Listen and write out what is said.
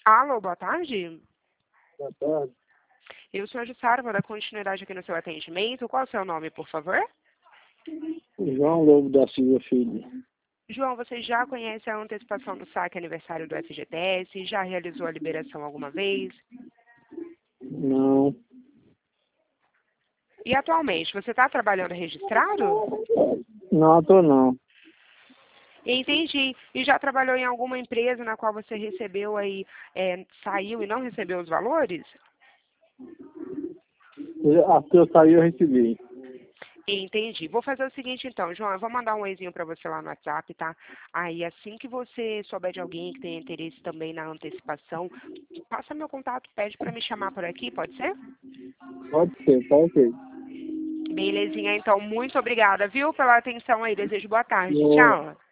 Alô, boa tarde. Boa tarde. Eu sou a Jussara, vou dar continuidade aqui no seu atendimento. Qual é o seu nome, por favor? João Lobo da Silva Filho. João, você já conhece a antecipação do saque aniversário do FGTS? Já realizou a liberação alguma vez? Não. E atualmente, você está trabalhando registrado? Não, tô não. Entendi. E já trabalhou em alguma empresa na qual você recebeu aí, saiu e não recebeu os valores? After eu saí, eu recebi. Entendi. Vou fazer o seguinte então, João, eu vou mandar um oizinho para você lá no WhatsApp, tá? Aí assim que você souber de alguém que tenha interesse também na antecipação, passa meu contato, pede para me chamar por aqui, pode ser? Pode ser, tá ok. Belezinha, então, muito obrigada, viu, pela atenção aí. Desejo boa tarde. Boa. Tchau.